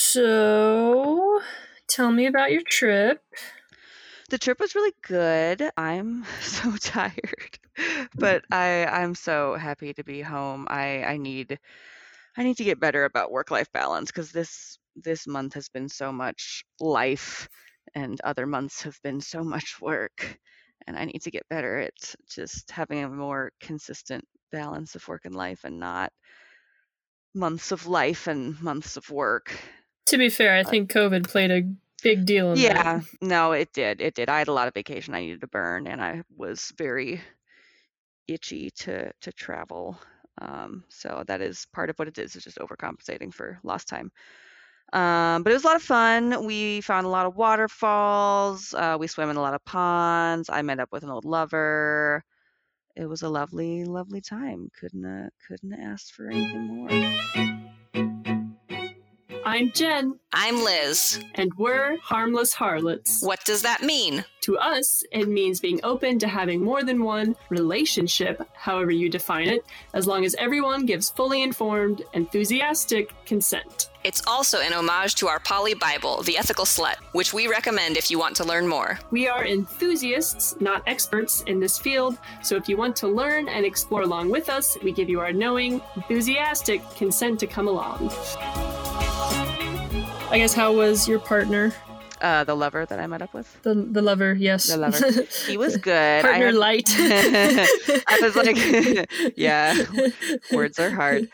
So, tell me about your trip. The trip was really good. I'm so tired, but I'm so happy to be home. I need to get better about work-life balance because this month has been so much life, and other months have been so much work, and I need to get better at just having a more consistent balance of work and life, and not months of life and months of work. To be fair, I think COVID played a big deal in that. Yeah, no, it did. It did. I had a lot of vacation I needed to burn, and I was very itchy to travel. So that is part of what it is just overcompensating for lost time. But it was a lot of fun. We found a lot of waterfalls. We swam in a lot of ponds. I met up with an old lover. It was a lovely, lovely time. Couldn't have asked for anything more. I'm Jen. I'm Liz. And we're Harmless Harlots. What does that mean? To us, it means being open to having more than one relationship, however you define it, as long as everyone gives fully informed, enthusiastic consent. It's also an homage to our Poly Bible, The Ethical Slut, which we recommend if you want to learn more. We are enthusiasts, not experts, in this field, so if you want to learn and explore along with us, we give you our knowing, enthusiastic consent to come along. I guess, how was your partner? The lover that I met up with. The lover, yes. The lover. He was good. Partner light. I was like, yeah, words are hard.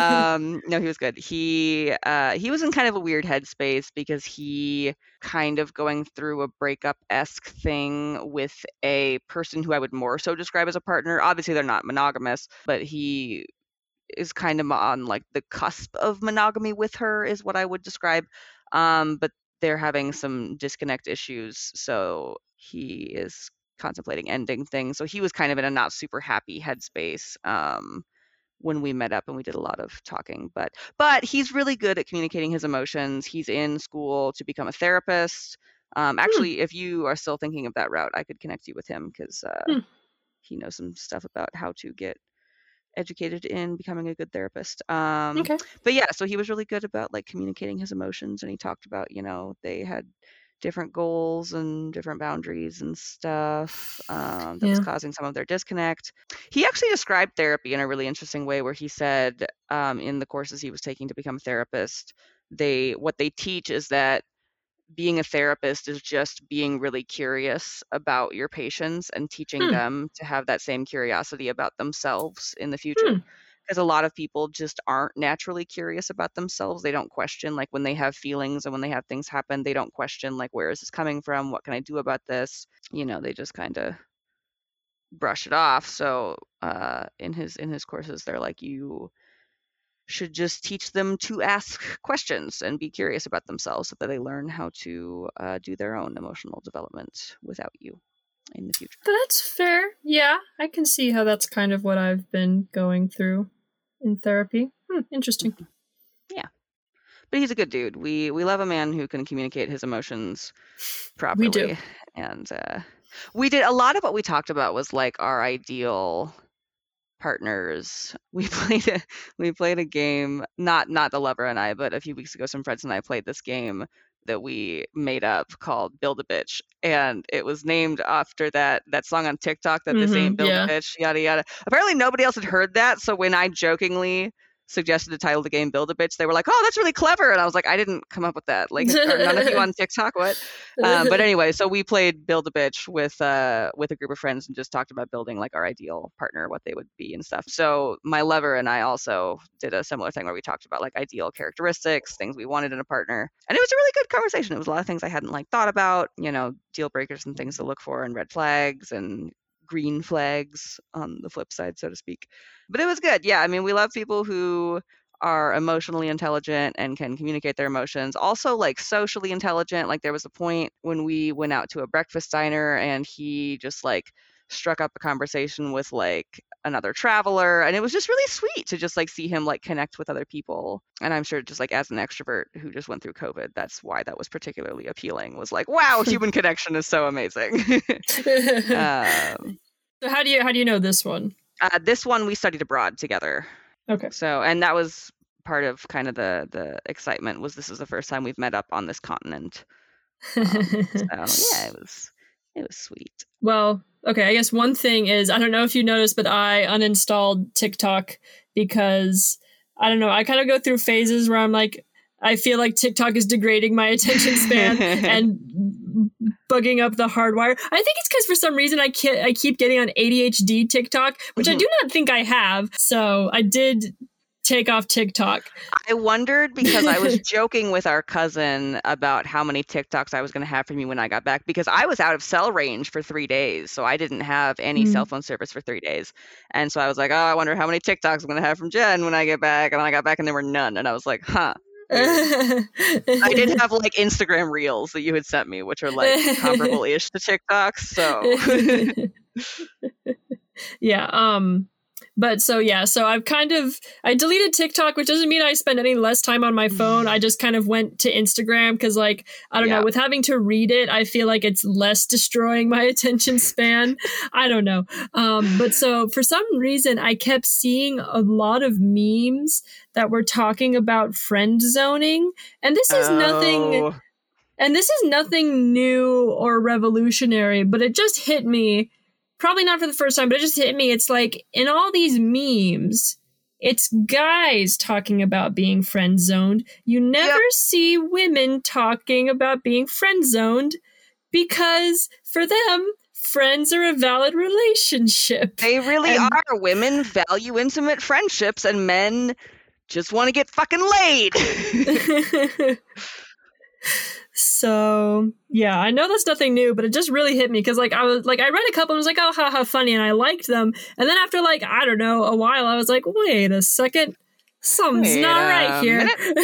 No, he was good. He was in kind of a weird headspace because he kind of going through a breakup-esque thing with a person who I would more so describe as a partner. Obviously, they're not monogamous, but he is kind of on like the cusp of monogamy with her is what I would describe. But they're having some disconnect issues, so he is contemplating ending things. So he was kind of in a not super happy headspace when we met up, and we did a lot of talking. But he's really good at communicating his emotions. He's in school to become a therapist. Actually, if you are still thinking of that route, I could connect you with him because he knows some stuff about how to get educated in becoming a good therapist. Okay. But yeah, so he was really good about like communicating his emotions, and he talked about, they had different goals and different boundaries and stuff that was causing some of their disconnect. He actually described therapy in a really interesting way where he said in the courses he was taking to become a therapist, what they teach is that being a therapist is just being really curious about your patients and teaching them to have that same curiosity about themselves in the future. Because a lot of people just aren't naturally curious about themselves. They don't question, like when they have feelings and when they have things happen, they don't question, like, where is this coming from? What can I do about this? They just kind of brush it off. So in his courses, they're like, you should just teach them to ask questions and be curious about themselves so that they learn how to do their own emotional development without you in the future. That's fair. Yeah, I can see how that's kind of what I've been going through in therapy. Interesting. Yeah. But he's a good dude. We love a man who can communicate his emotions properly. We do. And we did a lot of what we talked about was like our ideal partners. We played a game, not the lover and I, but a few weeks ago some friends and I played this game that we made up called Build a Bitch, and it was named after that song on TikTok that this ain't Build a Bitch, yada yada. Apparently nobody else had heard that, so when I jokingly suggested the title of the game Build a Bitch, they were like, oh, that's really clever, and I was like, I didn't come up with that, like, are none of you on TikTok, what? But anyway, so we played Build a Bitch with a group of friends and just talked about building like our ideal partner, what they would be and stuff. So my lover and I also did a similar thing where we talked about like ideal characteristics, things we wanted in a partner, and it was a really good conversation. It was a lot of things I hadn't like thought about, deal breakers and things to look for and red flags and green flags on the flip side, so to speak. But it was good. Yeah, I mean, we love people who are emotionally intelligent and can communicate their emotions. Also, like socially intelligent. Like there was a point when we went out to a breakfast diner and he just like struck up a conversation with like another traveler, and it was just really sweet to just like see him like connect with other people. And I'm sure just like as an extrovert who just went through COVID, that's why that was particularly appealing, was like, wow, human connection is so amazing. So how do you know this one? This one we studied abroad together. Okay. So, and that was part of kind of the excitement was this is the first time we've met up on this continent. So yeah, it was sweet. Well, okay, I guess one thing is, I don't know if you noticed, but I uninstalled TikTok because, I don't know, I kind of go through phases where I'm like, I feel like TikTok is degrading my attention span and bugging up the hardwire. I think it's because for some reason I keep getting on ADHD TikTok, which I do not think I have. So I did take off TikTok. I wondered because I was joking with our cousin about how many TikToks I was going to have from you when I got back, because I was out of cell range for 3 days. So I didn't have any cell phone service for 3 days. And so I was like, oh, I wonder how many TikToks I'm going to have from Jen when I get back. And then I got back and there were none. And I was like, huh. I did have like Instagram reels that you had sent me, which are like comparable-ish to TikToks. So yeah. But so I deleted TikTok, which doesn't mean I spend any less time on my phone. I just kind of went to Instagram because, like, I don't know, with having to read it, I feel like it's less destroying my attention span. I don't know. But so for some reason, I kept seeing a lot of memes that were talking about friend zoning. And this is nothing. And this is nothing new or revolutionary, but it just hit me. Probably not for the first time, but it just hit me. It's like in all these memes, it's guys talking about being friend zoned. You never see women talking about being friend zoned because for them, friends are a valid relationship. They really are. Women value intimate friendships and men just want to get fucking laid. So, yeah, I know that's nothing new, but it just really hit me because, like, I read a couple and was like, oh, haha, funny, and I liked them. And then after, like, I don't know, a while, I was like, wait a second, something's not right here.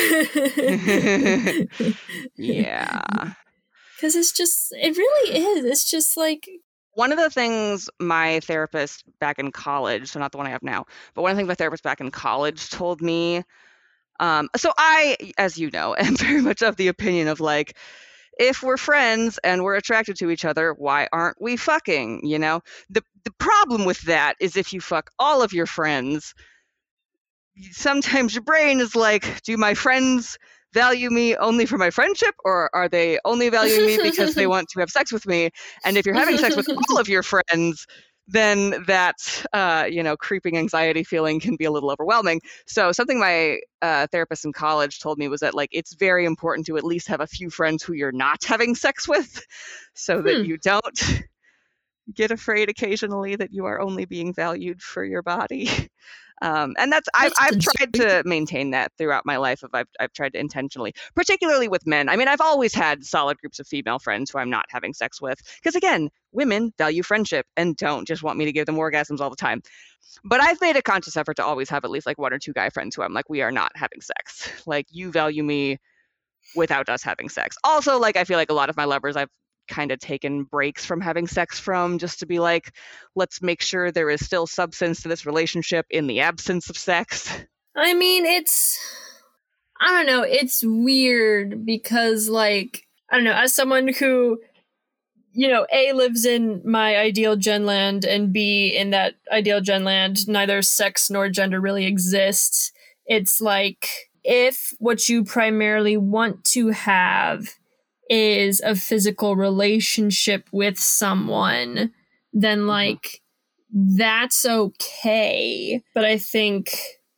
Yeah. Because it really is. It's just like... One of the things my therapist back in college, so not the one I have now, but one of the things my therapist back in college told me, so I, as you know, am very much of the opinion of like, if we're friends and we're attracted to each other, why aren't we fucking, you know? The problem with that is if you fuck all of your friends, sometimes your brain is like, do my friends value me only for my friendship, or are they only valuing me because they want to have sex with me? And if you're having sex with all of your friends, then that, creeping anxiety feeling can be a little overwhelming. So something my therapist in college told me was that, like, it's very important to at least have a few friends who you're not having sex with so that you don't get afraid occasionally that you are only being valued for your body. And that's I've tried to maintain that throughout my life. I've tried to intentionally, particularly with men. I mean, I've always had solid groups of female friends who I'm not having sex with, because again, women value friendship and don't just want me to give them orgasms all the time. But I've made a conscious effort to always have at least like 1 or 2 guy friends who I'm like, we are not having sex. Like, you value me without us having sex. Also, like, I feel like a lot of my lovers I've kind of taken breaks from having sex from, just to be like, let's make sure there is still substance to this relationship in the absence of sex. I mean, I don't know, it's weird because, like, I don't know, as someone who, you know, A, lives in my ideal genland, and B, in that ideal genland, neither sex nor gender really exists. It's like, if what you primarily want to have is a physical relationship with someone, then, like, that's okay. But I think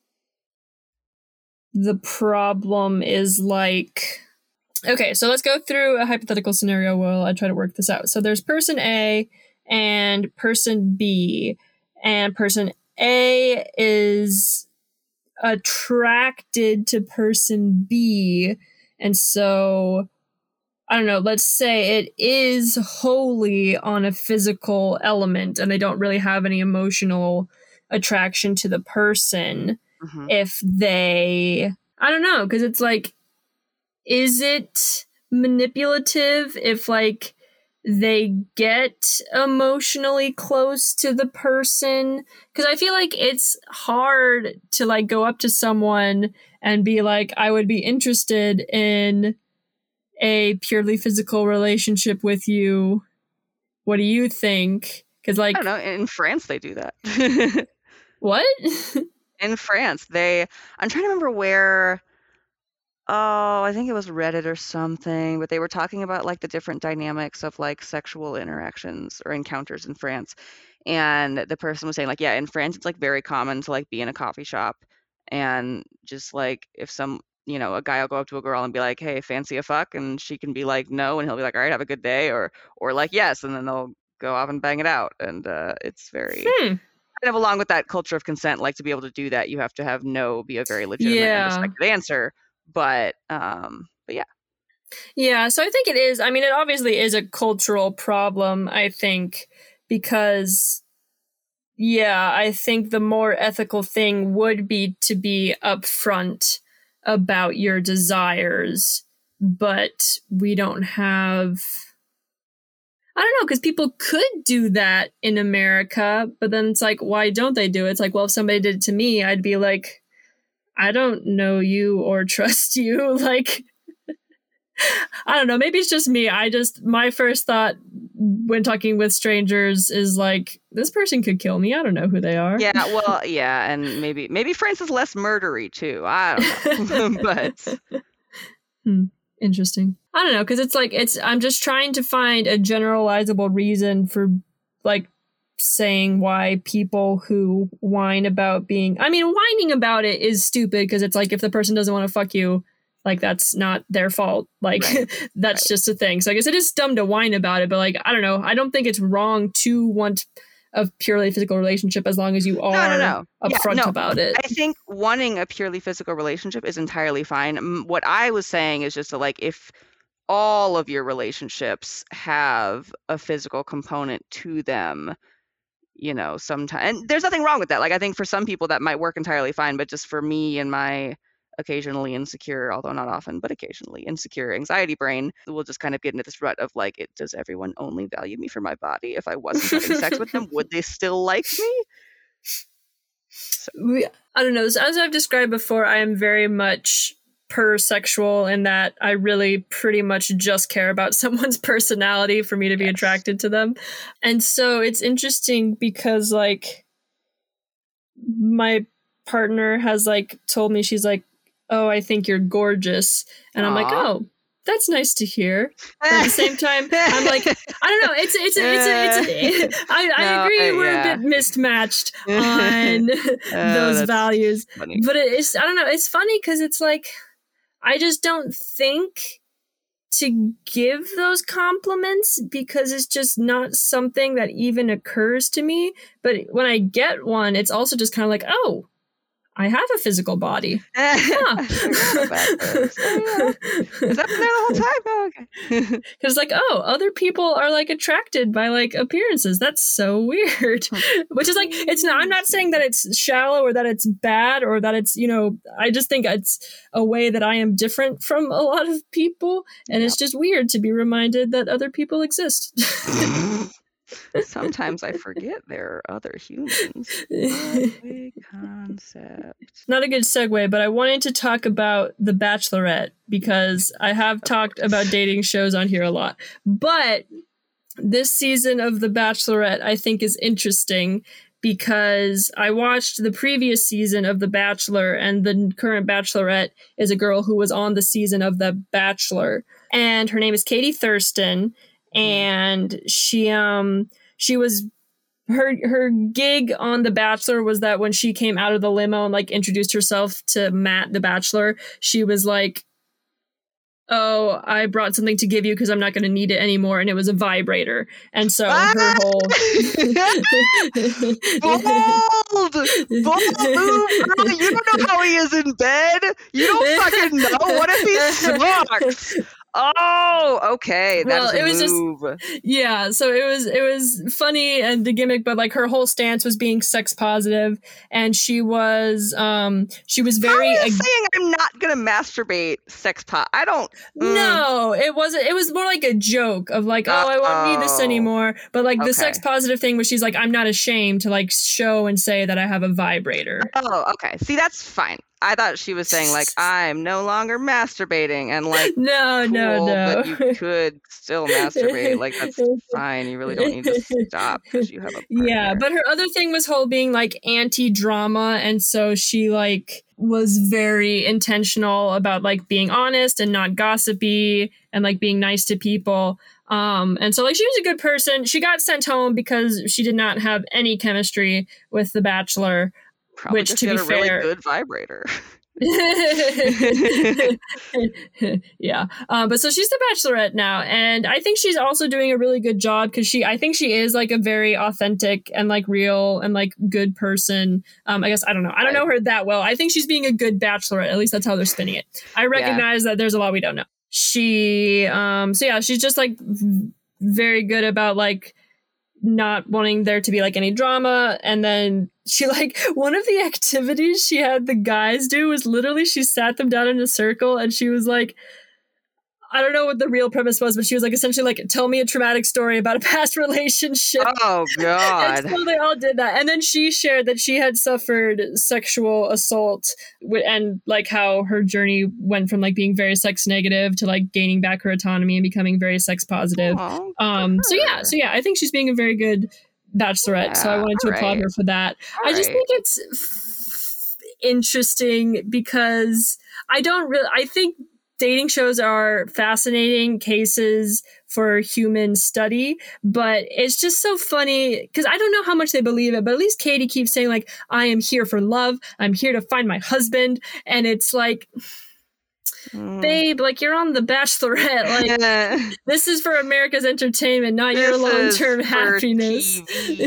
the problem is, like, okay, so let's go through a hypothetical scenario while I try to work this out. So there's person A and person B, and person A is attracted to person B, and so, I don't know, let's say it is wholly on a physical element and they don't really have any emotional attraction to the person. If they, I don't know, because it's like, is it manipulative if, like, they get emotionally close to the person? Because I feel like it's hard to, like, go up to someone and be like, I would be interested in a purely physical relationship with you. What do you think? Because, like, I don't know, in France they do that. What? In France, I'm trying to remember where. Oh, I think it was Reddit or something, but they were talking about like the different dynamics of like sexual interactions or encounters in France. And the person was saying like, yeah, in France it's like very common to like be in a coffee shop and just like if a guy will go up to a girl and be like, "Hey, fancy a fuck?" and she can be like, "No," and he'll be like, "All right, have a good day," or like, "Yes," and then they'll go off and bang it out. And it's very kind of along with that culture of consent, like to be able to do that, you have to have no be a very legitimate and respected answer. But yeah. Yeah, so I think it is. I mean, it obviously is a cultural problem, I think, because I think the more ethical thing would be to be upfront about your desires, but we don't have. I don't know, because people could do that in America, but then it's like, why don't they do it? It's like, well, if somebody did it to me, I'd be like, I don't know you or trust you. Like, I don't know. Maybe it's just me. My first thought when talking with strangers is like, this person could kill me. I don't know who they are. Yeah, well, yeah, and maybe France is less murdery too. I don't know, but interesting. I don't know, because it's like I'm just trying to find a generalizable reason for like saying why people who whine about whining about it is stupid, because it's like if the person doesn't want to fuck you, like that's not their fault. Like that's just a thing. So I guess it is dumb to whine about it, but like I don't know. I don't think it's wrong to want a purely physical relationship as long as you are upfront about it. I think wanting a purely physical relationship is entirely fine. What I was saying is just like if all of your relationships have a physical component to them, sometimes, and there's nothing wrong with that. Like I think for some people that might work entirely fine, but just for me and my occasionally insecure, although not often, but occasionally insecure anxiety brain, we'll just kind of get into this rut of like, does everyone only value me for my body? If I wasn't having sex with them, would they still like me? So. I don't know. As I've described before, I am very much per-sexual in that I really pretty much just care about someone's personality for me to be attracted to them. And so it's interesting because like my partner has like told me, she's like, "Oh, I think you're gorgeous." And I'm like, "Oh, that's nice to hear." But at the same time, I'm like, I don't know. I agree we're a bit mismatched on those values. Funny. But I don't know. It's funny because it's like, I just don't think to give those compliments because it's just not something that even occurs to me. But when I get one, it's also just kind of like, oh, I have a physical body. Huh. Has that been there the whole time? Oh, okay. Because like, oh, other people are like attracted by like appearances. That's so weird. Which is like, I'm not saying that it's shallow or that it's bad or that it's, I just think it's a way that I am different from a lot of people. And it's just weird to be reminded that other people exist. Sometimes I forget there are other humans. What a concept. Not a good segue, but I wanted to talk about The Bachelorette because I have talked about dating shows on here a lot. But this season of The Bachelorette I think is interesting because I watched the previous season of The Bachelor, and the current Bachelorette is a girl who was on the season of The Bachelor. And her name is Katie Thurston. And she was her gig on The Bachelor was that when she came out of the limo and like introduced herself to Matt, the Bachelor, she was like, "Oh, I brought something to give you because I'm not going to need it anymore," and it was a vibrator. And so her whole bold move, girl. You don't know how he is in bed. You don't fucking know. What if he sucks? Oh, okay. That is a move. So it was funny and the gimmick, but like her whole stance was being sex positive, and she was very. How are you saying I'm not gonna masturbate? Sex pot? I don't. No, it wasn't. It was more like a joke of like, oh, I won't need this anymore. But like the sex positive thing was she's like, I'm not ashamed to like show and say that I have a vibrator. Oh, okay. See, that's fine. I thought she was saying like, I'm no longer masturbating, and like, no, but you could still masturbate. Like, that's fine. You really don't need to stop because you have a partner. Yeah, but her other thing was whole being like anti-drama, and so she like was very intentional about like being honest and not gossipy and like being nice to people. And so like she was a good person. She got sent home because she did not have any chemistry with The Bachelor. Probably which, just to be had a fair, really good vibrator. Yeah. But so she's the Bachelorette now, and I think she's also doing a really good job because I think she is like a very authentic and like real and like good person. I guess I don't know her that well. I think she's being a good Bachelorette. At least that's how they're spinning it. I recognize that there's a lot we don't know. She so yeah, she's just like very good about like not wanting there to be like any drama. And then she like one of the activities she had the guys do was literally she sat them down in a circle and she was like, I don't know what the real premise was, but she was like essentially like, tell me a traumatic story about a past relationship. Oh God. And so they all did that. And then she shared that she had suffered sexual assault and like how her journey went from like being very sex negative to like gaining back her autonomy and becoming very sex positive. So yeah, I think she's being a very good Bachelorette. Yeah, so I wanted to applaud her for that. I just think it's interesting because I think dating shows are fascinating cases for human study, but it's just so funny because I don't know how much they believe it, but at least Katie keeps saying like, I am here for love. I'm here to find my husband. And it's like, babe, like you're on The Bachelorette. Like this is for America's entertainment, not your long-term happiness.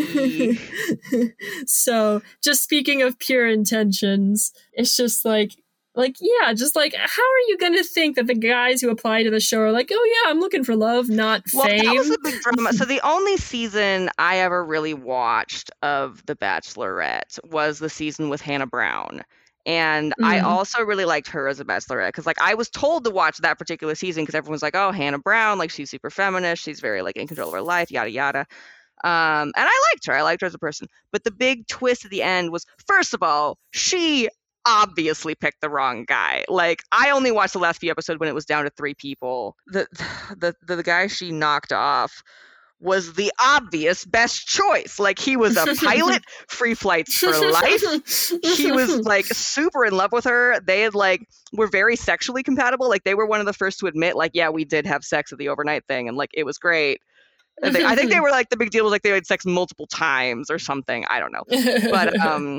So just speaking of pure intentions, it's just like, yeah, just like, how are you going to think that the guys who apply to the show are like, oh yeah, I'm looking for love, not fame? Well, that was a big drama. So the only season I ever really watched of The Bachelorette was the season with Hannah Brown. And I also really liked her as a Bachelorette because like I was told to watch that particular season because everyone's like, oh, Hannah Brown, like she's super feminist. She's very like in control of her life, yada, yada. And I liked her. I liked her as a person. But the big twist at the end was, first of all, she obviously picked the wrong guy. Like I only watched the last few episodes when it was down to 3 people. The guy she knocked off was the obvious best choice. Like he was a pilot, free flights for life. He was like super in love with her. They had like were very sexually compatible. Like they were one of the first to admit like, yeah, we did have sex at the overnight thing and like it was great. I think they were like the big deal was like they had sex multiple times or something. I don't know. But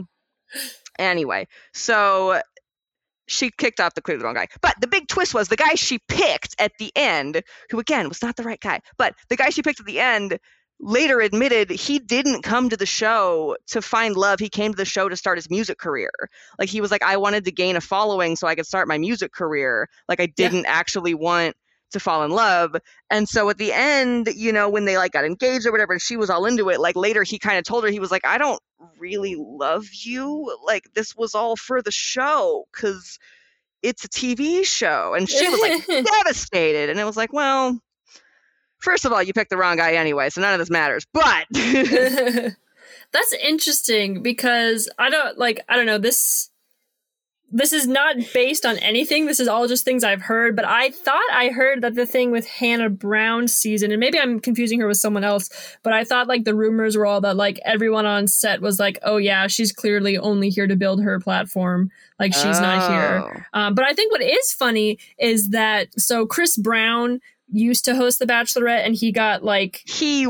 anyway, so she kicked off the clearly wrong guy. But the big twist was the guy she picked at the end, who again was not the right guy, but the guy she picked at the end later admitted he didn't come to the show to find love. He came to the show to start his music career. Like he was like, I wanted to gain a following so I could start my music career. Like I didn't actually want to fall in love. And so at the end, you know, when they like got engaged or whatever, and she was all into it, like later he kind of told her, he was like, I don't really love you. Like this was all for the show because it's a TV show. And she was like devastated. And it was like, well, first of all, you picked the wrong guy anyway, so none of this matters. But that's interesting because I don't know, this is not based on anything. This is all just things I've heard, but I thought I heard that the thing with Hannah Brown's season, and maybe I'm confusing her with someone else, but I thought like the rumors were all that like everyone on set was like, oh yeah, she's clearly only here to build her platform. Like she's not here. But I think what is funny is that, so Chris Brown used to host The Bachelorette and he got like...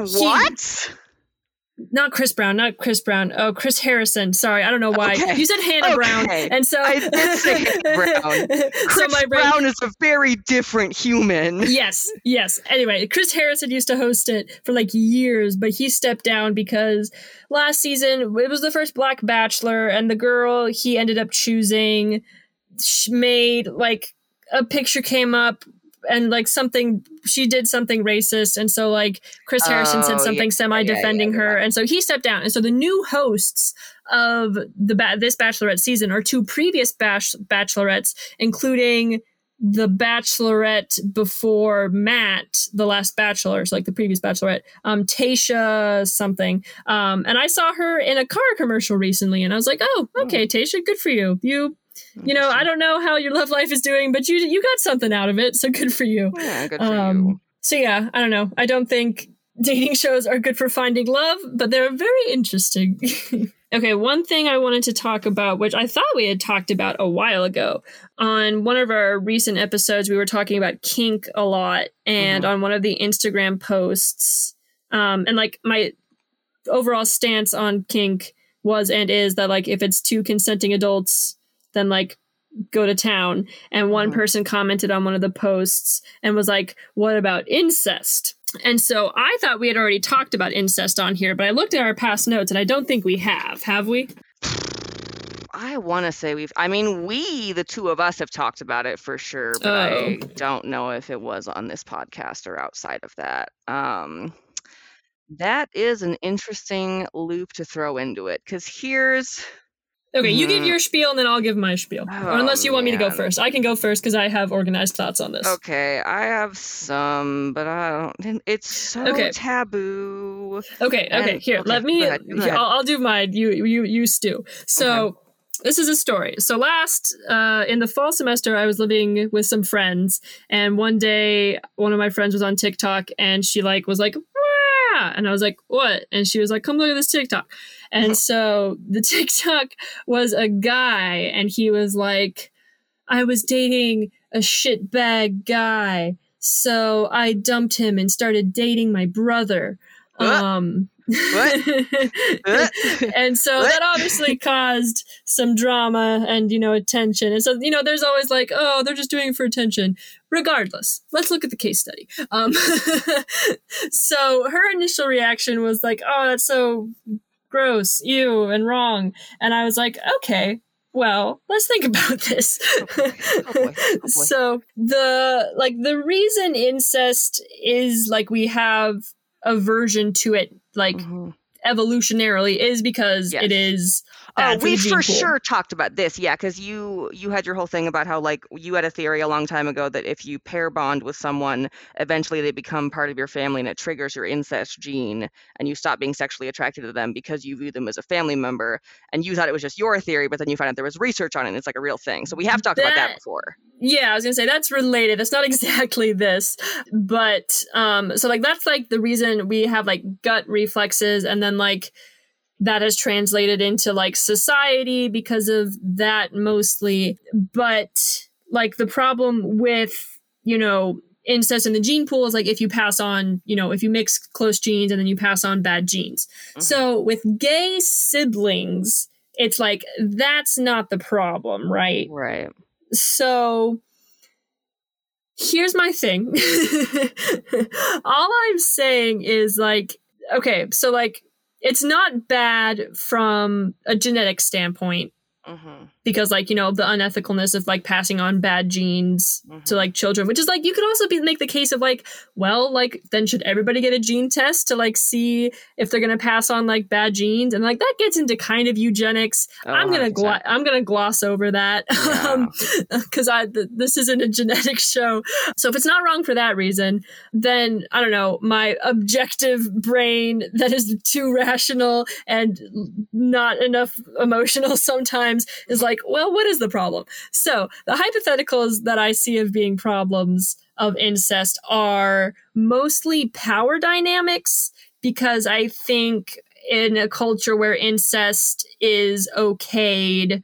Not Chris Brown. Oh, Chris Harrison. Sorry, I don't know why. Okay. You said Hannah Brown. And so I did say Hannah Brown. Chris Brown is a very different human. Yes. Anyway, Chris Harrison used to host it for like years, but he stepped down because last season, it was the first Black Bachelor, and the girl he ended up choosing made like a picture came up and like she did something racist, and so like Chris Harrison said something semi-defending her, and so he stepped down. And so the new hosts of this Bachelorette season are 2 previous Bachelorettes, including the Bachelorette before Matt, the last Bachelor, so like the previous Bachelorette, Tayshia something. And I saw her in a car commercial recently, and I was like, oh, okay, Tayshia, good for you. you know, I don't know how your love life is doing, but you got something out of it, so good for you. Yeah, good for you. So yeah, I don't know. I don't think dating shows are good for finding love, but they're very interesting. Okay, one thing I wanted to talk about, which I thought we had talked about a while ago. On one of our recent episodes, we were talking about kink a lot, and on one of the Instagram posts, and like my overall stance on kink was and is that like if it's two consenting adults, then like go to town. And one person commented on one of the posts and was like, what about incest? And so I thought we had already talked about incest on here, but I looked at our past notes and I don't think we have we? I want to say the two of us have talked about it for sure, but I don't know if it was on this podcast or outside of that. That is an interesting loop to throw into it, because here's... Okay, you give your spiel and then I'll give my spiel. Or unless you want me to go first. I can go first because I have organized thoughts on this. Okay, I have some, but I don't... It's so taboo. Okay, here, let me... Go ahead. I'll do mine. You stew. So... This is a story. So last, in the fall semester, I was living with some friends, and one day, one of my friends was on TikTok, and she was like, "Wah!" And I was like, "What?" And she was like, "Come look at this TikTok." And so the TikTok was a guy, and he was like, "I was dating a shitbag guy, so I dumped him and started dating my brother." What? And so that obviously caused some drama and, attention. And so, there's always like, oh, they're just doing it for attention. Regardless, let's look at the case study. So her initial reaction was like, oh, that's so gross, ew, and wrong. And I was like, okay, well, let's think about this. Oh boy. So the reason incest is like we have aversion to it, like evolutionarily, is because it is bad for the gene pool. Sure talked about this, because you had your whole thing about how like you had a theory a long time ago that if you pair bond with someone, eventually they become part of your family and it triggers your incest gene and you stop being sexually attracted to them because you view them as a family member, and you thought it was just your theory, but then you found out there was research on it and it's like a real thing. So we have talked about that before. Yeah, I was gonna say that's related. That's not exactly this, but so like that's like the reason we have like gut reflexes, and then like that has translated into like society because of that mostly. But like the problem with incest in the gene pool is like if you pass on, if you mix close genes and then you pass on bad genes. So with gay siblings, it's like that's not the problem, right? Right. So here's my thing. All I'm saying is like, okay, so like it's not bad from a genetic standpoint. Because like, the unethicalness of like passing on bad genes to like children, which is like, you could also make the case of like, well, like then should everybody get a gene test to like see if they're going to pass on like bad genes? And like that gets into kind of eugenics. I'm going to gloss over that because this isn't a genetic show. So if it's not wrong for that reason, then I don't know, my objective brain that is too rational and not enough emotional sometimes is like, well, what is the problem? So the hypotheticals that I see of being problems of incest are mostly power dynamics, because I think in a culture where incest is okayed,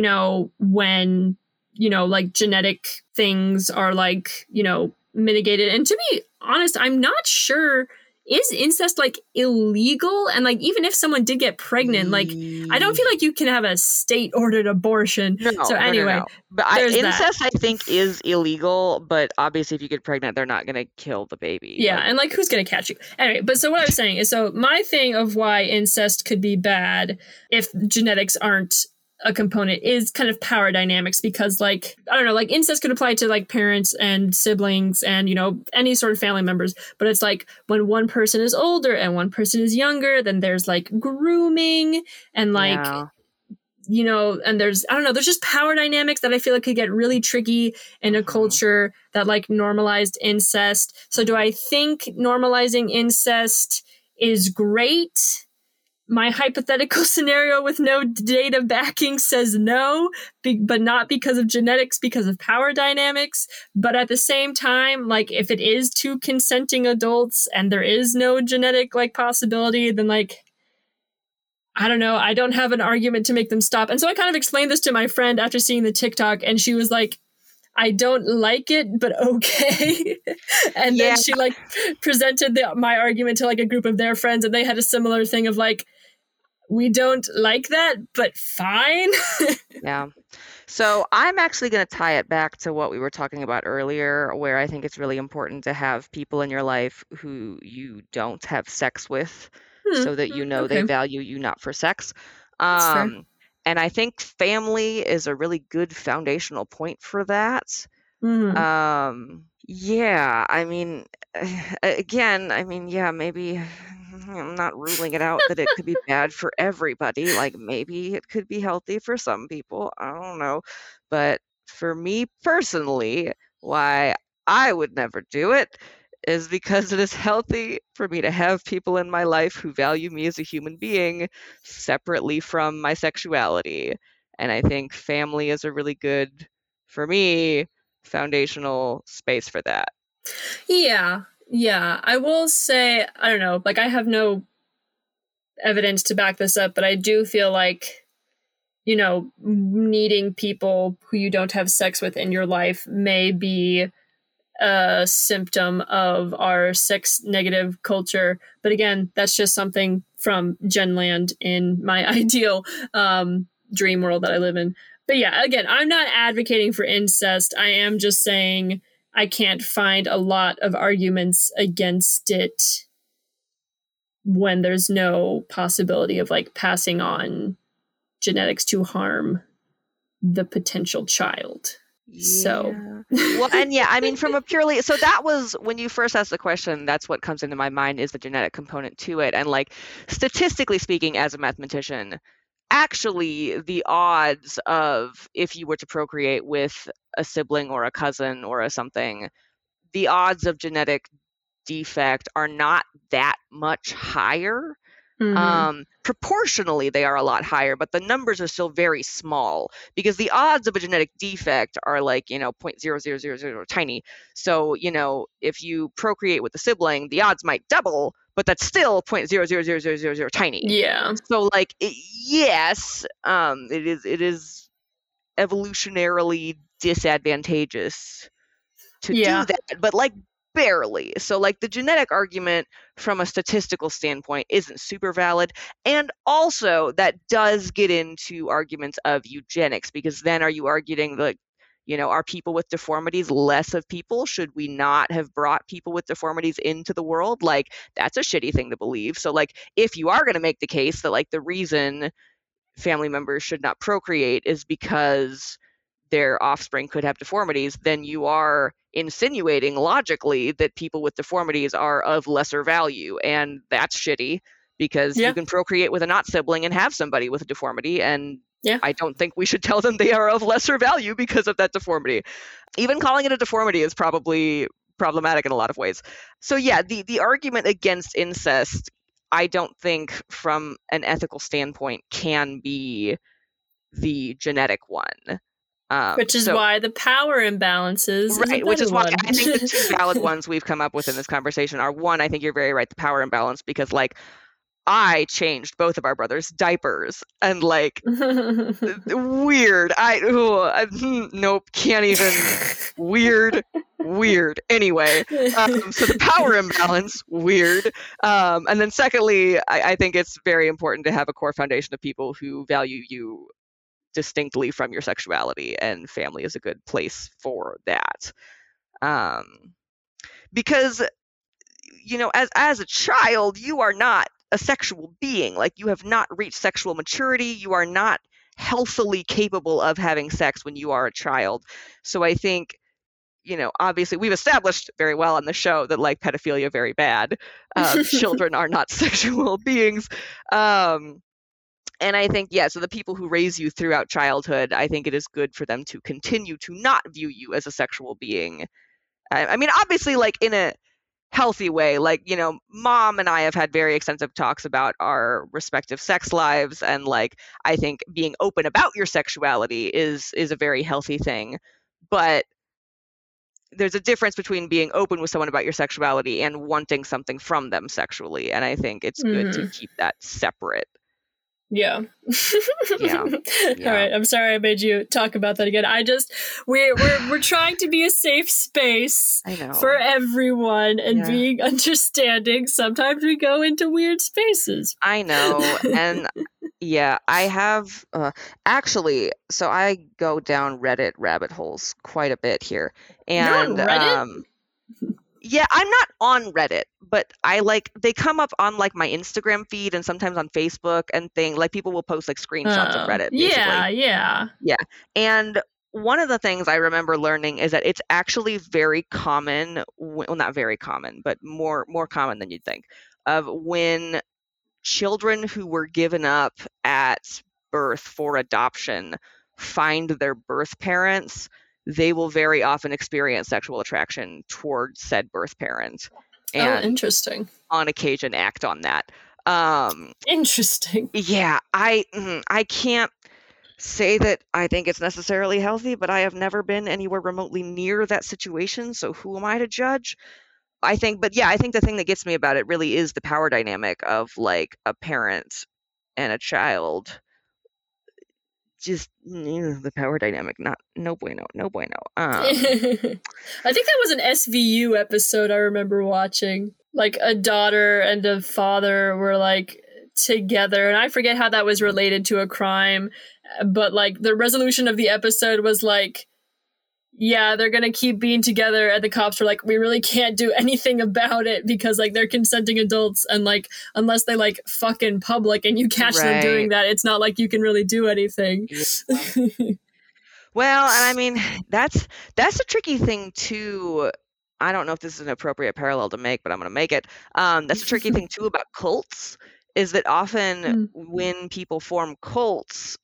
when, like genetic things are like, mitigated. And to be honest, I'm not sure, is incest like illegal? And like even if someone did get pregnant, like I don't feel like you can have a state ordered abortion. So anyway, no. But incest I think is illegal, but obviously if you get pregnant, they're not going to kill the baby. Yeah, and like who's going to catch you? Anyway, but so what I was saying is, so my thing of why incest could be bad if genetics aren't a component is kind of power dynamics, because like, I don't know, like incest could apply to like parents and siblings and, any sort of family members. But it's like when one person is older and one person is younger, then there's like grooming and like, and there's, I don't know, there's just power dynamics that I feel like could get really tricky in a culture that like normalized incest. So do I think normalizing incest is great? my hypothetical scenario with no data backing says no, but not because of genetics, because of power dynamics. But at the same time, like if it is two consenting adults and there is no genetic like possibility, then like, I don't know, I don't have an argument to make them stop. And so I kind of explained this to my friend after seeing the TikTok, and she was like, I don't like it, but okay. And then she like presented my argument to like a group of their friends, and they had a similar thing of like, we don't like that, but fine. Yeah. So I'm actually going to tie it back to what we were talking about earlier, where I think it's really important to have people in your life who you don't have sex with, so that you know they value you not for sex. And I think family is a really good foundational point for that. Yeah, I mean, again, I mean, yeah, maybe I'm not ruling it out that it could be bad for everybody. Like maybe it could be healthy for some people. I don't know. But for me personally, why I would never do it is because it is healthy for me to have people in my life who value me as a human being separately from my sexuality. And I think family is a really good, for me, foundational space for that. Yeah. I will say, I don't know, like I have no evidence to back this up, but I do feel like, you know, needing people who you don't have sex with in your life may be a symptom of our sex negative culture. But again, that's just something from Genland in my ideal dream world that I live in. But yeah, again, I'm not advocating for incest. I am just saying I can't find a lot of arguments against it when there's no possibility of like passing on genetics to harm the potential child. So well, and yeah, I mean, from a purely, so that was when you first asked the question, that's what comes into my mind is the genetic component to it. And like statistically speaking, as a mathematician, actually the odds of if you were to procreate with a sibling or a cousin or a something, the odds of genetic defect are not that much higher. Proportionally, they are a lot higher, but the numbers are still very small because the odds of a genetic defect are like, 0.0000 tiny. So, if you procreate with a sibling, the odds might double, but that's still 0.000000 tiny. Yeah. So like, yes, it is evolutionarily disadvantageous to do that, but like barely. So like the genetic argument from a statistical standpoint isn't super valid. And also that does get into arguments of eugenics, because then are you arguing like, are people with deformities less of people? Should we not have brought people with deformities into the world? Like that's a shitty thing to believe. So like if you are going to make the case that like the reason family members should not procreate is because their offspring could have deformities, then you are insinuating logically that people with deformities are of lesser value. And that's shitty because you can procreate with a not sibling and have somebody with a deformity. And I don't think we should tell them they are of lesser value because of that deformity. Even calling it a deformity is probably problematic in a lot of ways. So yeah, the argument against incest, I don't think from an ethical standpoint can be the genetic one. Which is why the power imbalances. Right, which is why I think the two valid ones we've come up with in this conversation are, one, I think you're very right, the power imbalance, because like I changed both of our brothers' diapers and like weird. Nope, can't even. Weird. Anyway, so the power imbalance, weird. And then secondly, I think it's very important to have a core foundation of people who value you distinctly from your sexuality, and family is a good place for that. Because, as a child, you are not a sexual being. Like you have not reached sexual maturity. You are not healthily capable of having sex when you are a child. So I think, obviously we've established very well on the show that like pedophilia very bad. Children are not sexual beings. And I think, so the people who raise you throughout childhood, I think it is good for them to continue to not view you as a sexual being. I mean, obviously, like in a healthy way. Like, Mom and I have had very extensive talks about our respective sex lives, and like I think being open about your sexuality is a very healthy thing. But there's a difference between being open with someone about your sexuality and wanting something from them sexually, and I think it's good to keep that separate. Yeah. Yeah. All right. I'm sorry I made you talk about that again. We're trying to be a safe space for everyone and being understanding. Sometimes we go into weird spaces. I know. And yeah, I have actually, so I go down Reddit rabbit holes quite a bit here. And you're on Reddit? Yeah, I'm not on Reddit, but they come up on like my Instagram feed and sometimes on Facebook and things. Like people will post like screenshots of Reddit. Basically. Yeah. And one of the things I remember learning is that it's actually very common, well, not very common, but more common than you'd think, of when children who were given up at birth for adoption find their birth parents, they will very often experience sexual attraction towards said birth parent. And interesting. On occasion act on that. Interesting. Yeah, I can't say that I think it's necessarily healthy, but I have never been anywhere remotely near that situation, so who am I to judge? I think the thing that gets me about it really is the power dynamic of like a parent and a child. Just the power dynamic, no bueno. I think that was an SVU episode I remember watching. Like a daughter and a father were like together, and I forget how that was related to a crime, but like the resolution of the episode was like, yeah, they're gonna keep being together, and the cops were like, we really can't do anything about it because like they're consenting adults, and like unless they like fuck in public and you catch them doing that, it's not like you can really do anything. Yeah. Well, and I mean that's a tricky thing too. I don't know if this is an appropriate parallel to make, but I'm going to make it. That's a tricky thing too about cults, is that often when people form cults,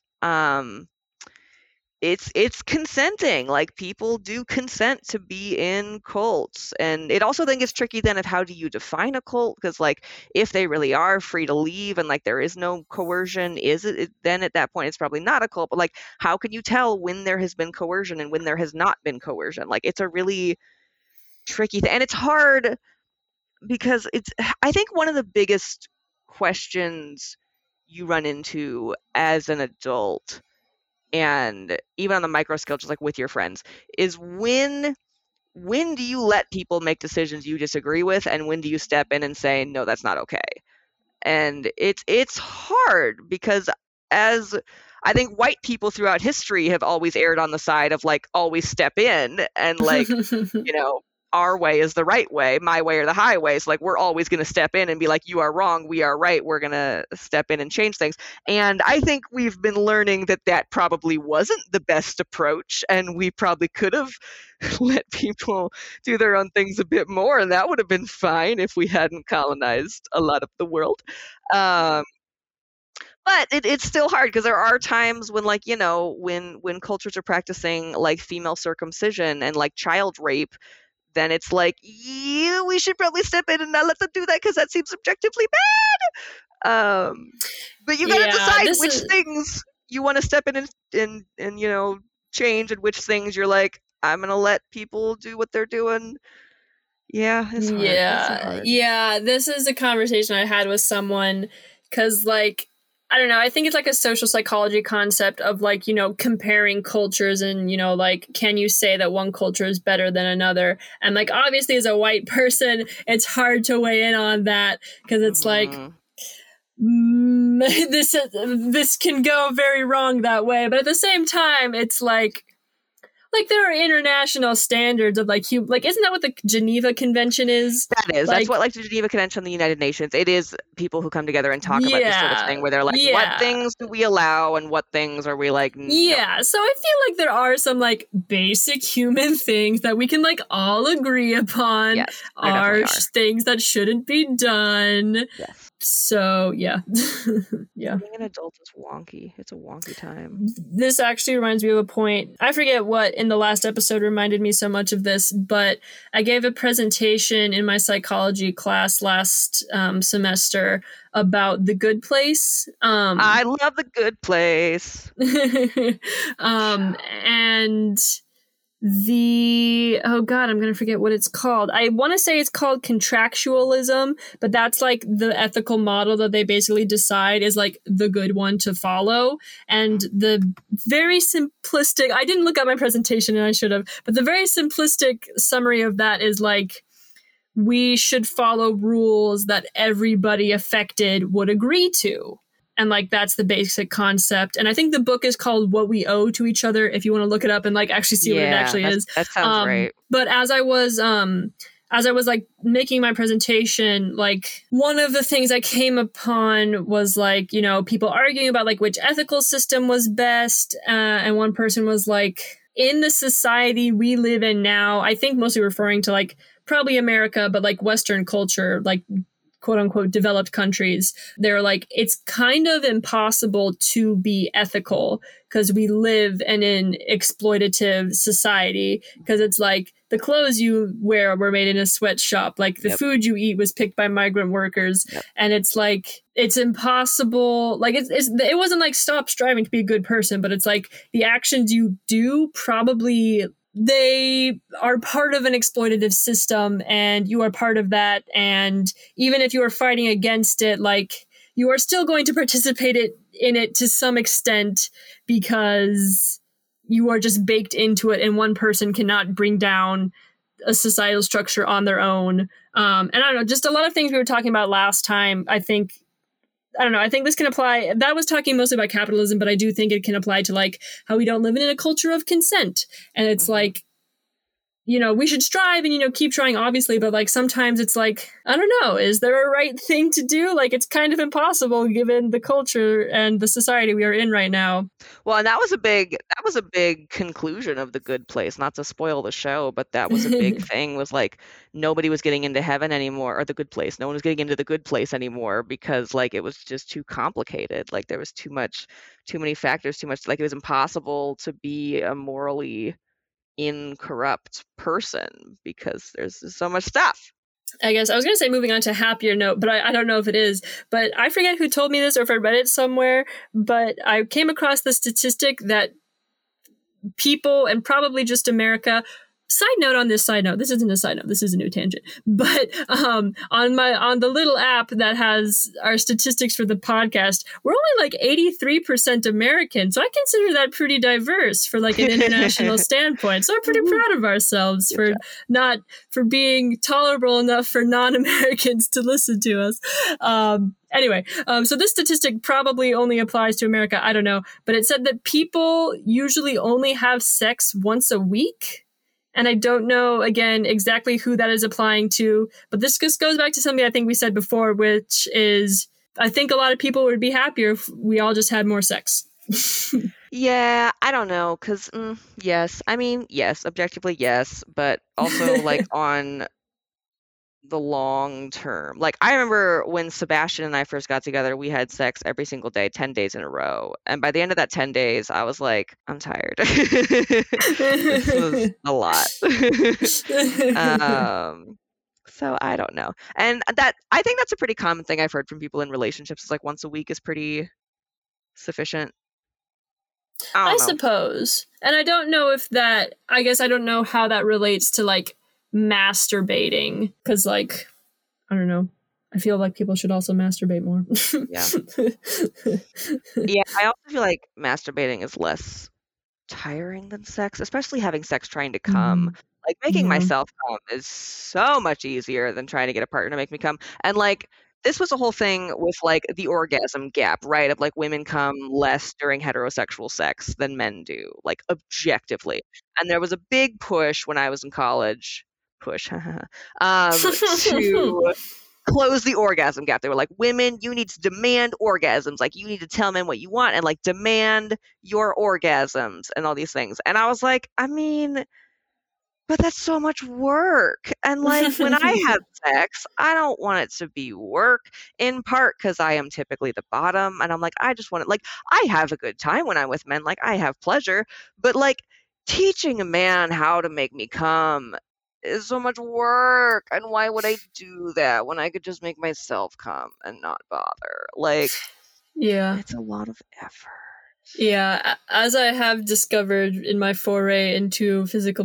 it's consenting. Like people do consent to be in cults, and it also then gets tricky then of how do you define a cult, because like if they really are free to leave and like there is no coercion, is it then at that point it's probably not a cult. But like how can you tell when there has been coercion and when there has not been coercion? Like it's a really tricky thing, and it's hard because I think one of the biggest questions you run into as an adult, and even on the micro scale, just like with your friends, is when do you let people make decisions you disagree with, and when do you step in and say, no, that's not okay? And it's hard because as I think white people throughout history have always erred on the side of like always step in and like, our way is the right way, my way or the highway. So like we're always going to step in and be like, you are wrong, we are right. We're going to step in and change things. And I think we've been learning that probably wasn't the best approach, and we probably could have let people do their own things a bit more, and that would have been fine if we hadn't colonized a lot of the world. But it's still hard because there are times when like, when cultures are practicing like female circumcision and like child rape, then it's like, we should probably step in and not let them do that because that seems objectively bad. But you gotta decide which things you want to step in and change, and which things you're like, I'm gonna let people do what they're doing. Yeah, it's hard. Yeah. This is a conversation I had with someone because like, I don't know, I think it's like a social psychology concept of like, comparing cultures and, like, can you say that one culture is better than another? And like, obviously as a white person, it's hard to weigh in on that because it's like, this can go very wrong that way. But at the same time, it's like there are international standards of like isn't that what the Geneva Convention is? That is. That's what like the Geneva Convention of the United Nations. It is people who come together and talk about this sort of thing where they're like, what things do we allow and what things are we like, no. Yeah. So I feel like there are some like basic human things that we can like all agree upon are things that shouldn't be done. Yes. So yeah. Yeah. Being an adult is wonky. It's a wonky time. This actually reminds me of a point. I forget what in the last episode reminded me so much of this, but I gave a presentation in my psychology class last semester about The Good Place. I love The Good Place. And oh god, I'm gonna forget what it's called. I want to say it's called contractualism, but that's like the ethical model that they basically decide is like the good one to follow. And the very simplistic, I didn't look up my presentation and I should have, but the very simplistic summary of that is like, we should follow rules that everybody affected would agree to. And like, that's the basic concept. And I think the book is called What We Owe to Each Other, if you want to look it up and like actually see what it actually is. That sounds right. But as I was like making my presentation, like one of the things I came upon was like, you know, people arguing about like which ethical system was best. And one person was like, in the society we live in now, I think mostly referring to like probably America, but like Western culture, like quote unquote developed countries, they're like, it's kind of impossible to be ethical because we live in an exploitative society, because it's like the clothes you wear were made in a sweatshop, like the food you eat was picked by migrant workers. And it's like, it's impossible. Like it wasn't like stop striving to be a good person, but it's like the actions you do probably, they are part of an exploitative system and you are part of that. And even if you are fighting against it, like you are still going to participate in it to some extent because you are just baked into it and one person cannot bring down a societal structure on their own. And I don't know, just a lot of things we were talking about last time. I think this can apply. That was talking mostly about capitalism, but I do think it can apply to like how we don't live in a culture of consent. And it's like, you know, we should strive and, you know, keep trying, obviously, but like sometimes it's like, I don't know, is there a right thing to do? Like it's kind of impossible given the culture and the society we are in right now. Well, and that was a big conclusion of The Good Place, not to spoil the show, but that was a big thing, was like nobody was getting into heaven anymore, or The Good Place. No one was getting into The Good Place anymore because like it was just too complicated. Like there was too many factors, too much, like it was impossible to be a morally incorrupt person because there's so much stuff. I guess I was going to say moving on to a happier note, but I don't know if it is. But I forget who told me this or if I read it somewhere, but I came across the statistic that people, and probably just America, side note, this isn't a side note, this is a new tangent, but on the little app that has our statistics for the podcast, we're only like 83% American, so I consider that pretty diverse for like an international standpoint. So I'm pretty proud of ourselves for being tolerable enough for non-Americans to listen to us. Anyway, so this statistic probably only applies to America, I don't know, but it said that people usually only have sex once a week. And I don't know, again, exactly who that is applying to, but this just goes back to something I think we said before, which is I think a lot of people would be happier if we all just had more sex. Yeah, I don't know, because yes, I mean, yes, objectively, yes, but also like on the long term. Like I remember when Sebastian and I first got together, we had sex every single day, 10 days in a row. And by the end of that 10 days, I was like, I'm tired. This was a lot. So I don't know. And that, I think that's a pretty common thing I've heard from people in relationships, is like once a week is pretty sufficient. I suppose. And I don't know if that, I guess I don't know how that relates to like masturbating, because like I don't know, I feel like people should also masturbate more. Yeah, I also feel like masturbating is less tiring than sex, especially having sex trying to come. Like making myself come is so much easier than trying to get a partner to make me come. And like this was a whole thing with like the orgasm gap, right? Of like women come less during heterosexual sex than men do, like objectively. And there was a big push when I was in college, to close the orgasm gap. They were like, women, you need to demand orgasms. Like you need to tell men what you want and like demand your orgasms and all these things. And I was like, I mean, but that's so much work. And like when I have sex, I don't want it to be work, in part because I am typically the bottom. And I'm like, I just want it, like, I have a good time when I'm with men, like, I have pleasure. But like teaching a man how to make me come is so much work. And why would I do that when I could just make myself come and not bother? Like, yeah, it's a lot of effort. Yeah, as I have discovered in my foray into physical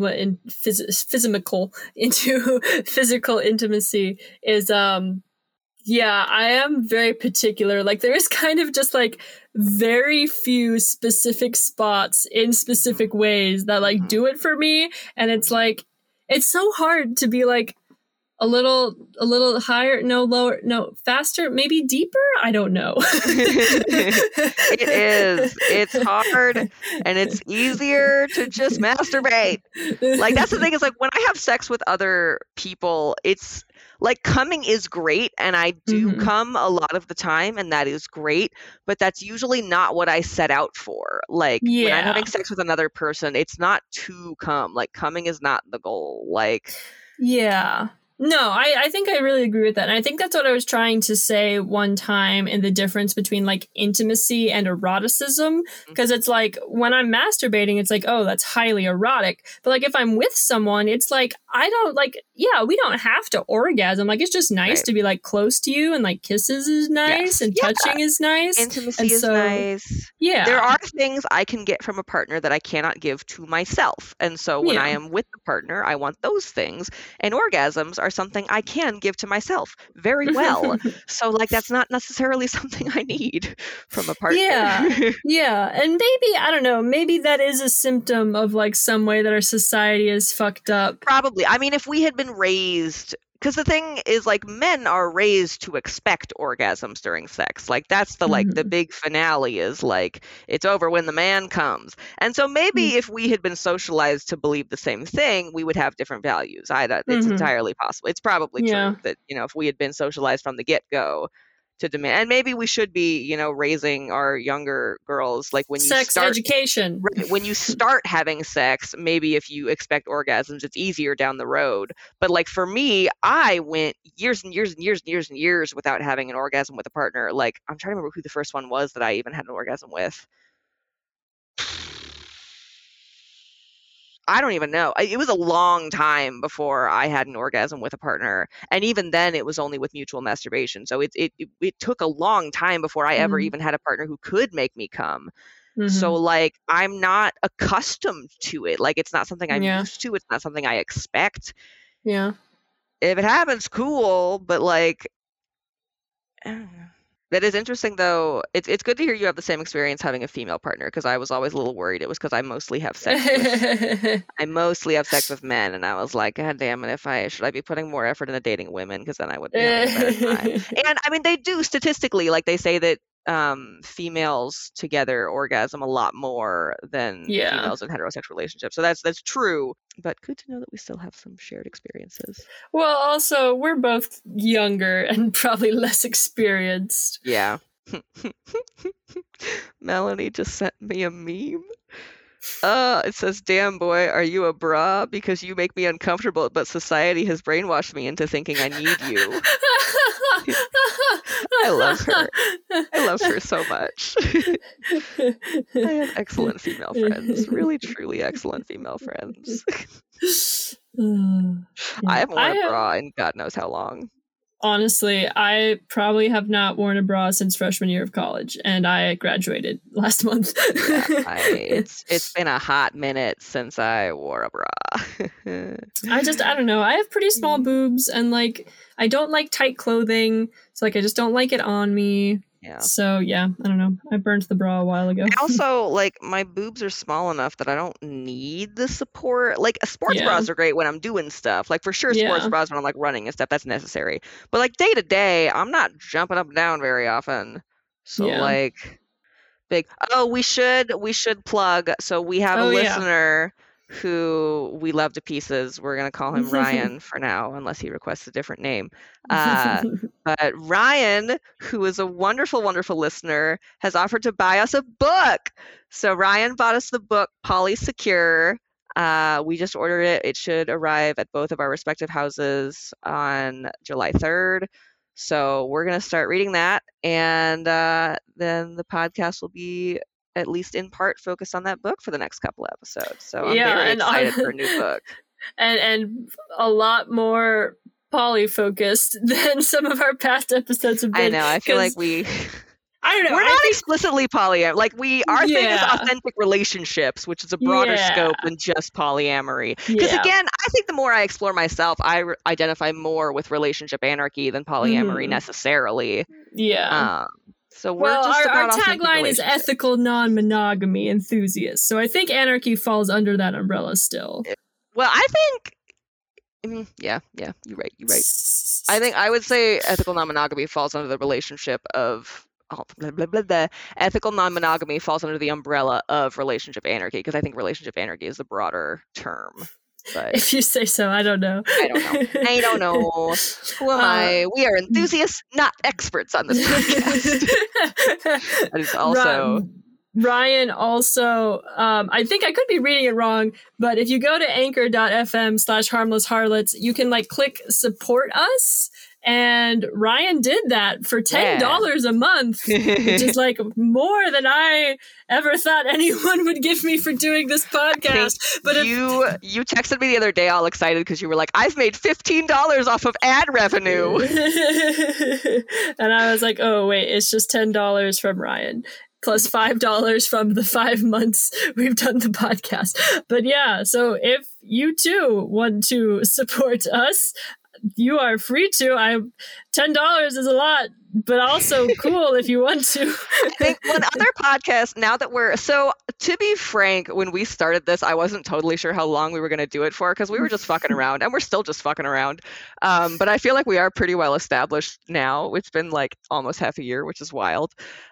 intimacy is yeah, I am very particular. Like there is kind of just like very few specific spots in specific ways that like do it for me, and it's like it's so hard to be like a little higher, no lower, no faster, maybe deeper. I don't know. It is. It's hard, and it's easier to just masturbate. Like that's the thing, is like when I have sex with other people, it's like coming is great, and I do come a lot of the time, and that is great, but that's usually not what I set out for. Like when I'm having sex with another person, it's not to come. Like coming is not the goal. Like No, I think I really agree with that. And I think that's what I was trying to say one time in the difference between like intimacy and eroticism. Because it's like when I'm masturbating, it's like, oh, that's highly erotic. But like if I'm with someone, it's like, I don't like, we don't have to orgasm. Like it's just nice to be like close to you, and like kisses is nice and touching is nice. Intimacy is nice. Yeah. There are things I can get from a partner that I cannot give to myself. And so when I am with the partner, I want those things. And orgasms are something I can give to myself very well. So like that's not necessarily something I need from a partner. Yeah. And maybe, I don't know, maybe that is a symptom of like some way that our society is fucked up. Probably. I mean, if we had been raised, because the thing is like men are raised to expect orgasms during sex. Like that's the like the big finale is like it's over when the man comes. And so maybe if we had been socialized to believe the same thing, we would have different values. It's entirely possible. It's probably true that, you know, if we had been socialized from the get-go to demand, and maybe we should be, you know, raising our younger girls like when you start education. Right, when you start having sex, maybe if you expect orgasms, it's easier down the road. But like for me, I went years and years and years and years and years without having an orgasm with a partner. Like I'm trying to remember who the first one was that I even had an orgasm with. I don't even know. It was a long time before I had an orgasm with a partner. And even then it was only with mutual masturbation. So it took a long time before I ever even had a partner who could make me come. So like I'm not accustomed to it. Like it's not something I'm used to. It's not something I expect. Yeah. If it happens, cool. But like, I don't know. That is interesting, though. It's good to hear you have the same experience having a female partner, because I was always a little worried it was because I mostly have sex with men, and I was like, God damn it, should I be putting more effort into dating women, because then I would be having a better time. And I mean, they do statistically, like they say that females together orgasm a lot more than females in heterosexual relationships. So that's true, but good to know that we still have some shared experiences. Well, also we're both younger and probably less experienced. Yeah. Melanie just sent me a meme. It says, "Damn boy, are you a bra? Because you make me uncomfortable, but society has brainwashed me into thinking I need you." I love her. I love her so much. I have excellent female friends. Really, truly excellent female friends. I haven't worn a bra in God knows how long. Honestly, I probably have not worn a bra since freshman year of college, and I graduated last month. It's been a hot minute since I wore a bra. I don't know. I have pretty small boobs, and like I don't like tight clothing, so like I just don't like it on me. Yeah. So yeah, I don't know. I burned the bra a while ago. Also, like my boobs are small enough that I don't need the support. Like sports bras are great when I'm doing stuff. Like for sure, sports bras when I'm like running and stuff, that's necessary. But like day to day, I'm not jumping up and down very often. So like big. Oh, we should plug. So we have a listener who we love to pieces. We're going to call him Ryan for now, unless he requests a different name. But Ryan, who is a wonderful, wonderful listener, has offered to buy us a book. So Ryan bought us the book, Polysecure. We just ordered it. It should arrive at both of our respective houses on July 3rd. So we're going to start reading that. And then the podcast will be, at least in part, focused on that book for the next couple episodes. So I'm very excited for a new book. And a lot more poly focused than some of our past episodes have been. I know. I feel like I don't know. We're not explicitly polyamory. Like our thing is authentic relationships, which is a broader scope than just polyamory. Because again, I think the more I explore myself, I identify more with relationship anarchy than polyamory necessarily. Yeah. So our tagline is ethical non-monogamy enthusiasts. So I think anarchy falls under that umbrella still. Well, I think, yeah, you're right. I think I would say ethical non-monogamy falls under the relationship of, ethical non-monogamy falls under the umbrella of relationship anarchy, because I think relationship anarchy is the broader term. But if you say so, I don't know. I don't know. Who am I? We are enthusiasts, not experts on this podcast. That is also... Ryan also, I think I could be reading it wrong, but if you go to anchor.fm/harmlessharlots, you can click support us. And Ryan did that for $10 a month, which is more than I ever thought anyone would give me for doing this podcast. But you texted me the other day all excited because you were like, I've made $15 off of ad revenue. And I was like, oh, wait, it's just $10 from Ryan. Plus $5 from the 5 months we've done the podcast. But yeah, so if you too want to support us, you are free to. $10 is a lot, but also cool if you want to. I think one other podcast, now that to be frank, when we started this, I wasn't totally sure how long we were going to do it for, because we were just fucking around, and we're still just fucking around. But I feel like we are pretty well established now. It's been almost half a year, which is wild.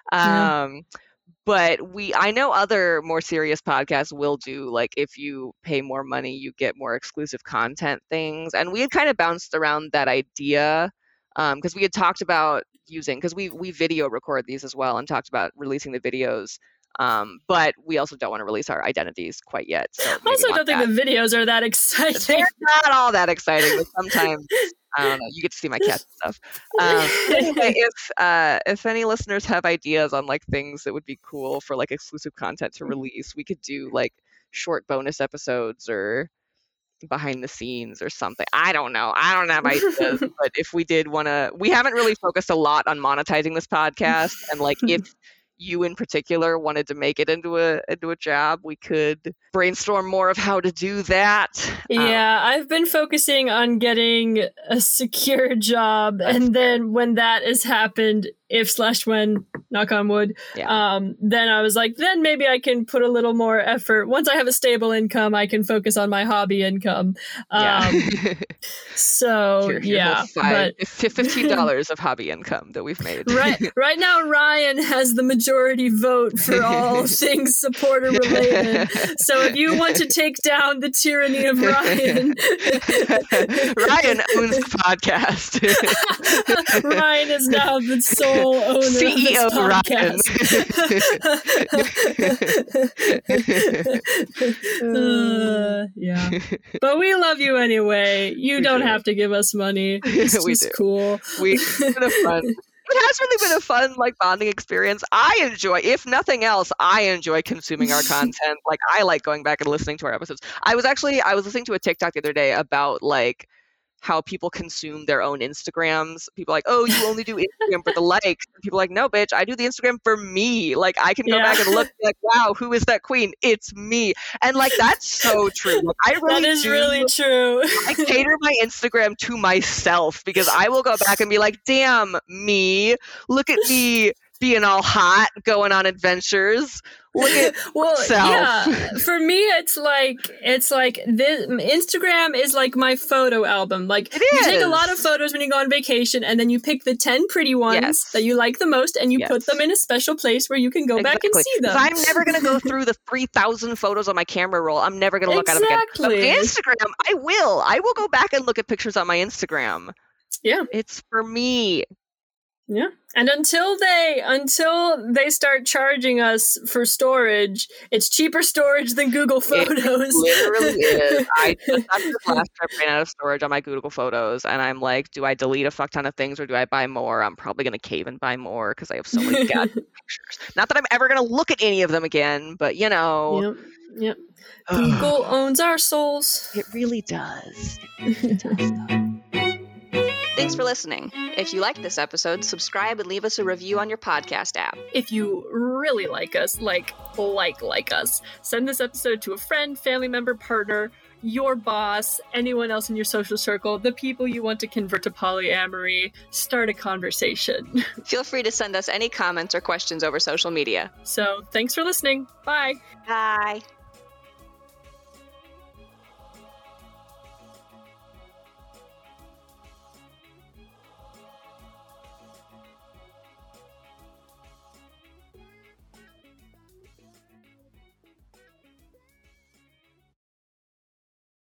But I know other more serious podcasts will do, if you pay more money, you get more exclusive content things. And we had kind of bounced around that idea because we had talked about because we video record these as well and talked about releasing the videos. But we also don't want to release our identities quite yet. So I also don't think the videos are that exciting. They're not all that exciting, but sometimes... I don't know. You get to see my cat and stuff. Anyway, if any listeners have ideas on things that would be cool for exclusive content to release, we could do short bonus episodes or behind the scenes or something. I don't know. I don't have ideas, but if we did want to, we haven't really focused a lot on monetizing this podcast, and if you in particular wanted to make it into a job, we could brainstorm more of how to do that. Yeah, I've been focusing on getting a secure job, and then when that has happened, when, knock on wood, then I was like, then maybe I can put a little more effort. Once I have a stable income, I can focus on my hobby income. So but $15 of hobby income that we've made. Right now, Ryan has the majority vote for all things supporter related. So if you want to take down the tyranny of Ryan, Ryan owns the podcast. Ryan is now the sole owner CEO of this podcast. Yeah, but we love you anyway. You don't have to give us money. It's just cool. It's been fun. It has really been a fun bonding experience. I enjoy, if nothing else, consuming our content. I like going back and listening to our episodes. I was listening to a TikTok the other day about how people consume their own Instagrams. People are like, oh, you only do Instagram for the likes. And people are like, no, bitch, I do the Instagram for me. I can go back and look wow, who is that queen? It's me. And that's so true. I really that is really true. I cater my Instagram to myself, because I will go back and be like, damn, me. Look at me being all hot, going on adventures. Look at yeah. For me, it's this Instagram is my photo album. You take a lot of photos when you go on vacation, and then you pick the 10 pretty ones that you like the most, and you put them in a special place where you can go back and see them. I'm never going to go through the 3,000 photos on my camera roll. I'm never going to look at them again. But Instagram, I will go back and look at pictures on my Instagram. Yeah, it's for me. Yeah. And until they start charging us for storage, it's cheaper storage than Google Photos. It literally is. I just after the last trip ran out of storage on my Google Photos, and I'm like, do I delete a fuck ton of things or do I buy more? I'm probably gonna cave and buy more because I have so many goddamn pictures. Not that I'm ever gonna look at any of them again, but you know. Yep. Google owns our souls. It really does. It really does, though. Thanks for listening. If you liked this episode, subscribe and leave us a review on your podcast app. If you really like us, like us, send this episode to a friend, family member, partner, your boss, anyone else in your social circle, the people you want to convert to polyamory. Start a conversation. Feel free to send us any comments or questions over social media. So, thanks for listening. Bye. Bye.